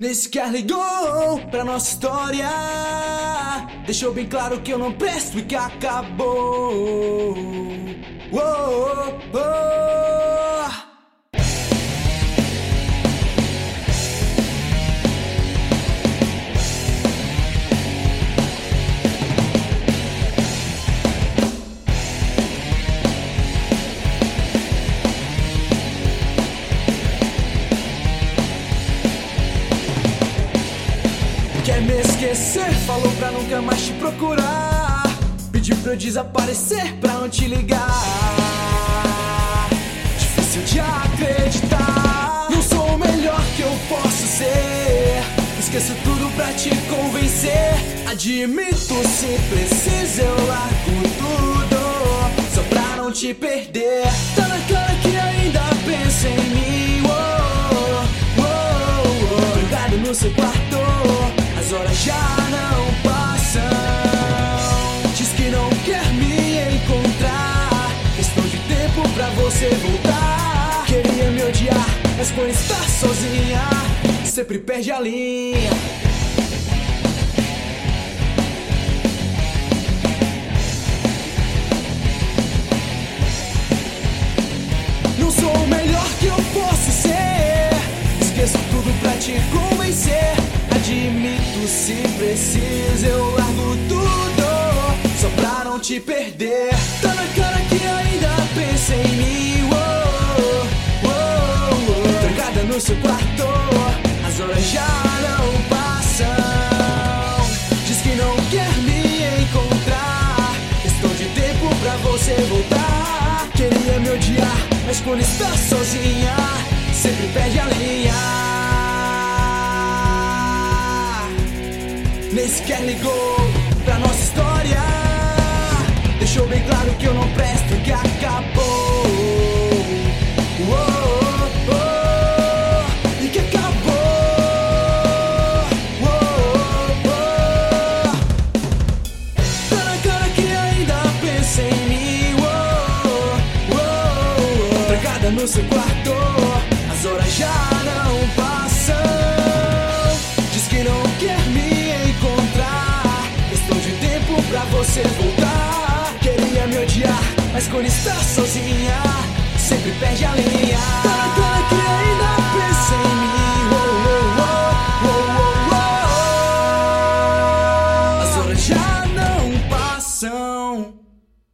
Nesse que ligou pra nossa história, deixou bem claro que eu não presto e que acabou. Oh, oh, oh. Quer me esquecer, falou pra nunca mais te procurar, pediu pra eu desaparecer, pra não te ligar. Difícil de acreditar, não sou o melhor que eu posso ser. Esqueço tudo pra te convencer. Admito, se precisa eu largo tudo, só pra não te perder. Tá na cara que ainda pensa em mim. Oh, oh, oh. Trancado no seu quarto, as horas já não passam. Diz que não quer me encontrar, questão de tempo pra você voltar. Queria me odiar, mas por estar sozinha sempre perde a linha. Não sou o melhor que eu posso ser, esqueço tudo pra te convencer. Admito, se precisa eu largo tudo, só pra não te perder. Tá na cara que ainda pensa em mim. Oh, oh, oh. Trancada no seu quarto, as horas já não passam. Diz que não quer me encontrar, questão de tempo pra você voltar. Queria me odiar, mas quando está sozinha sempre perde a linha. Nesse que ligou pra nossa história, deixou bem claro que eu não presto e que acabou. Oh, oh, oh, e que acabou. Oh, oh, oh. Tá na cara que ainda pensa em mim. Oh, oh, oh. Trancada no seu quarto, as horas já não passam. Diz que não quer me encontrar, questão de tempo pra você voltar. Queria me odiar, mas quando está sozinha sempre perde a linha.